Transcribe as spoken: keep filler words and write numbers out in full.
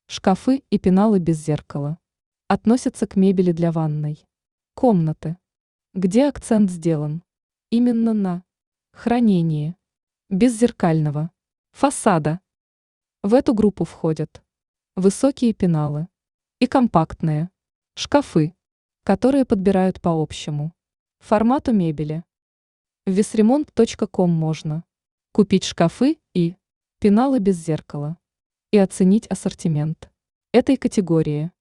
Шкафы и пеналы без зеркала относятся к мебели для ванной комнаты, где акцент сделан именно на хранении беззеркального фасада. В эту группу входят высокие пеналы и компактные шкафы, которые подбирают по общему формату мебели. В весремонт точка ком можно купить шкафы и пеналы без зеркала и оценить ассортимент этой категории.